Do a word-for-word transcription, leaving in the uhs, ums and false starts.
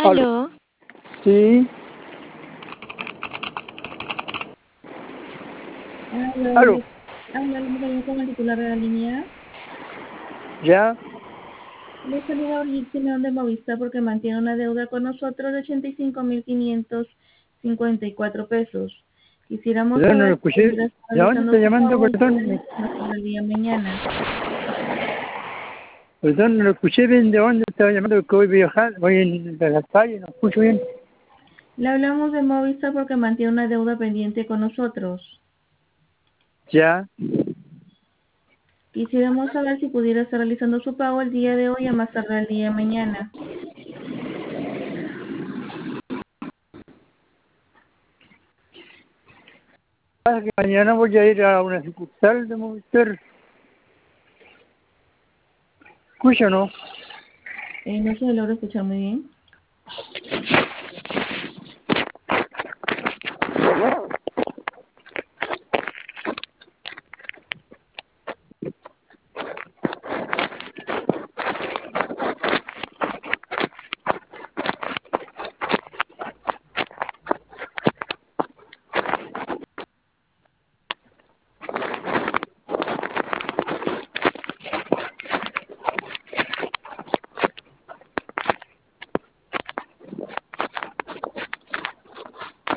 Aló. Aló. Sí. Aló, Aló. le habla la mujer con el titular de la línea. Ya. Le saluda Orgit Simeón de Movistar porque mantiene una deuda con nosotros de ochenta y cinco mil quinientos cincuenta y cuatro pesos. Quisiéramos Perdón, no lo saber si escuché. pudiera estar ¿De dónde realizando está su llamando? pago el día de Perdón. hoy o más tarde el día de mañana. Perdón, no lo escuché bien. ¿De dónde estaba llamando? Porque voy a viajar. Voy en la calle, no escucho bien. Le hablamos de Movistar porque mantiene una deuda pendiente con nosotros. Ya. Quisiéramos saber si pudiera estar realizando su pago el día de hoy o más tarde el día de mañana. Pasa que mañana voy a ir a una sucursal de Movistar. ¿Escucha o no? Eh, no se logra escuchar muy bien.